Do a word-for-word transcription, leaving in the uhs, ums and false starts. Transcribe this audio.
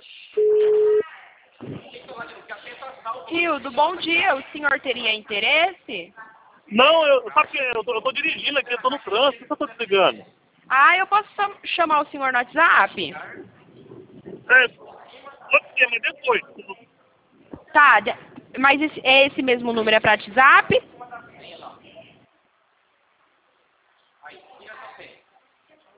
Hildo, bom dia. O senhor teria interesse? Não, eu, sabe que eu tô, eu tô dirigindo aqui, eu tô no trânsito, por que eu tô te ligando? Ah, eu posso cham- chamar o senhor no WhatsApp? É, pode ser, mas depois. Tá, de- mas esse, é esse mesmo número é para WhatsApp?